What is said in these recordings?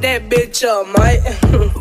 that bitch up, mate.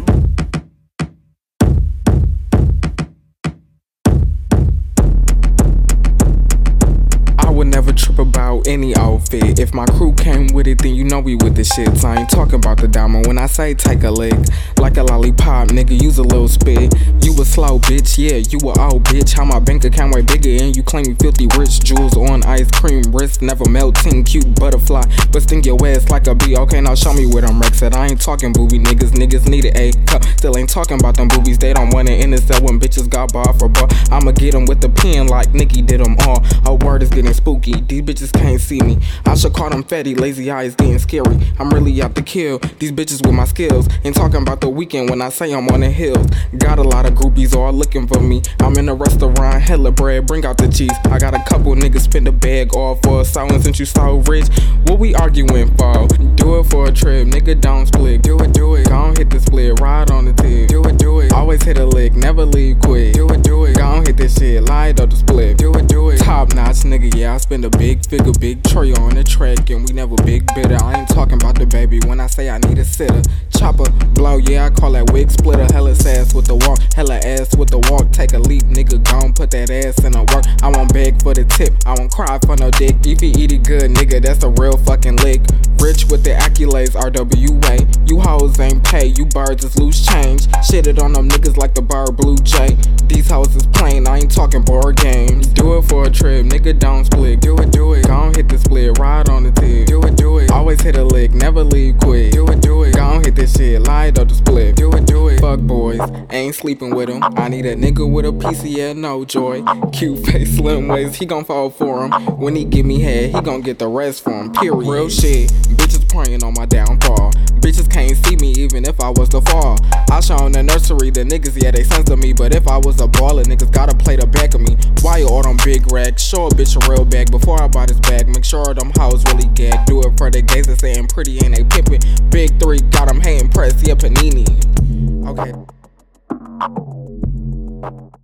I would never trip about any outfit. If my crew came with it, then you know we with the shits. I ain't talking about the diamond when I say take a lick. Like a lollipop, nigga, use a little spit. You a slow bitch, yeah, you a old bitch. How my bank account way bigger and you claim you filthy rich. Jewels on ice cream, wrist never melting. Cute butterfly, but sting your ass like a bee. Okay, now show me where them racks at. I ain't talking booby niggas, niggas need an A cup. Still ain't talking about them boobies, they don't want it in the cell when bitches got bar for bar. I'ma get them with the pen like Nicki did them all. Her word is getting spooky, these bitches can't see me. I should call them fatty, lazy eyes getting scary. I'm really out to kill these bitches with my skills. Ain't talking about the weekend when I say I'm on the hills. Got a lot of groupies all looking for me. I'm in a restaurant, hella bread, bring out the cheese. I got a couple niggas spend a bag all for a silence since you so rich. What we arguing for? Do it for a trip, nigga don't split. Do it, gon' hit the split, ride on the tip. Do it, always hit a lick, never leave quick. Do it, gon' hit this shit, light up the split. Do it, top notch nigga, yeah, I spend a big figure, big tray on the track, and we never big bitter. I ain't talking about the baby when I say I need a sitter. Chopper, blow, yeah, I call that wig splitter. Hella sass with the walk, hella ass with the walk. Take a leap, nigga, gon' put that ass in the work. I won't beg for the tip, I won't cry for no dick. If you eat it good, nigga, that's a real fucking lick. Rich with the accolades, RWA. You hoes ain't pay, you birds is loose change. Shitted on them niggas like the bird Blue Jay. These hoes is plain, I ain't talking board games. Do it for a trip, nigga don't split. Do it, gon' hit the split, ride on the tip. Do it, always hit a lick, never leave quick. Do it, gon' hit this shit, light up the split. Do it, fuck boys, ain't sleeping with them. I need a nigga with a PCL, no joy. Cute face, slim waist, he gon' fall for him. When he give me head, he gon' get the rest for him, period. Real shit, bitches praying on my downfall. Bitches can't see me even if I was to fall. I show in the nursery, the niggas, yeah, they sense to me. But if I was a baller, niggas gotta play the back of me. Why you all them big racks? Show a bitch a real bag before I buy this bag. Make sure them hoes really gag. Do it for the gays that saying pretty and they pimpin'. Big 3 got them hating press, yeah, Panini. Okay.